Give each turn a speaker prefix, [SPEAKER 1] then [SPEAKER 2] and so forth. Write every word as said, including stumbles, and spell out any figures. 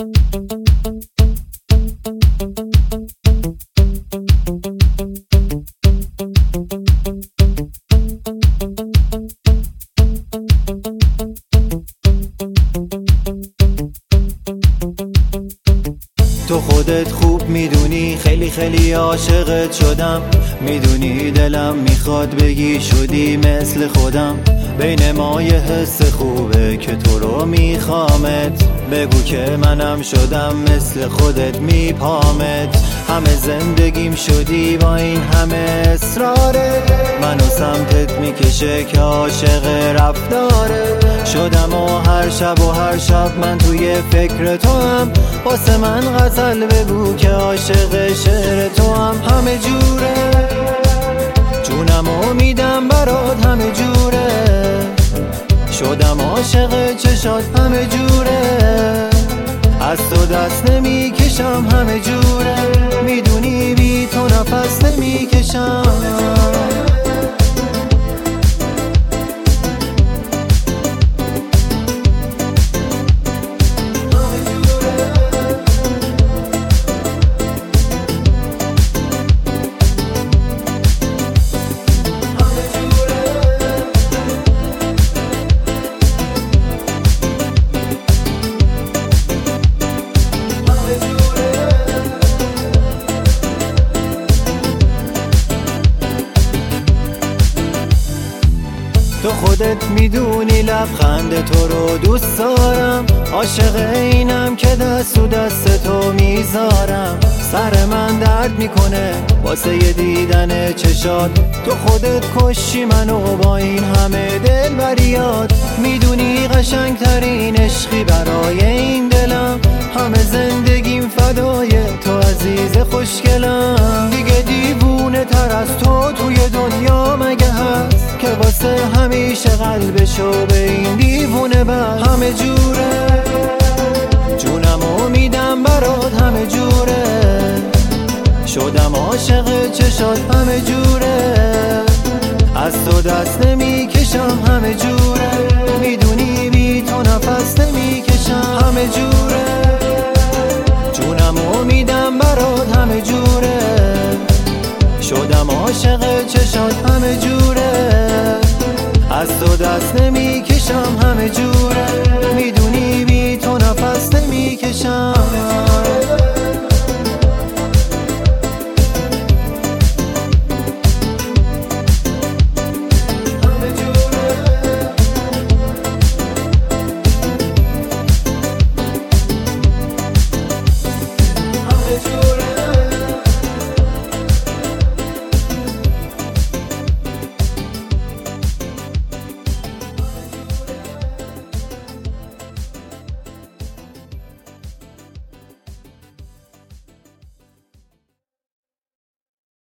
[SPEAKER 1] تو خودت خوب میدونی خیلی خیلی عاشقت شدم، میدونی دلم میخواد بگی شدی مثل خودم. بین ما یه حس خوبه که تو رو میخوامت، بگو که منم شدم مثل خودت میپامت. همه زندگیم شدی با این همه اصراره، منو سمتت میکشه که عاشق رفتاره شدم و هر شب و هر شب من توی فکر تو هم. واسه من غزل بگو که عاشق شعر تو هم. همه جوره جونمو میدم برات، همه جوره شدم عاشق چشات، همه جوره از تو دست نمیکشم، همه جوره میدونی بی تو نفس نمیکشم. تو خودت میدونی لبخند تو رو دوست دارم، عاشق اینم که دست و دست تو میذارم. سر من درد میکنه واسه یه دیدن چشات، تو خودت کشی منو با این همه دلبریات. میدونی قشنگ ترین عشقی برای این دلم، همه زندگیم فدای تو عزیز خوشگلم. دیگه دیوونه تر از تو توی دنیا مگه هست که واسه همیشه قلبشو به این دیوونه بست. همه جوره جونمو میدم برات، همه جوره شدم عاشق چشات، همه جوره از تو دست نمیکشم، همه جوره میدونی بی تو نفس نمیکشم. همه جوره جونمو میدم برات، همه جوره شدم عاشق چشات، همه جوره از تو دست نمیکشم، همه جوره